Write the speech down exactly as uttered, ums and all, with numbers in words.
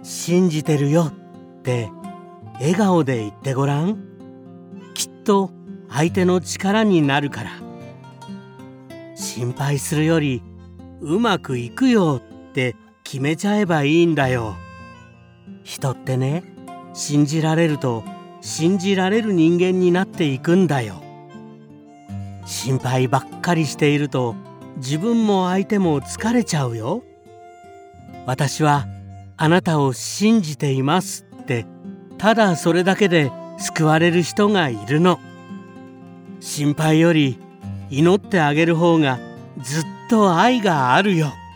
信じてるよって笑顔で言ってごらん。きっと相手の力になるから。心配するよりうまくいくよって決めちゃえばいいんだよ。人ってね、信じられると信じられる人間になっていくんだよ。心配ばっかりしていると自分も相手も疲れちゃうよ。私はあなたを信じていますってただそれだけで救われる人がいるの。心配より祈ってあげる方がずっと愛があるよ。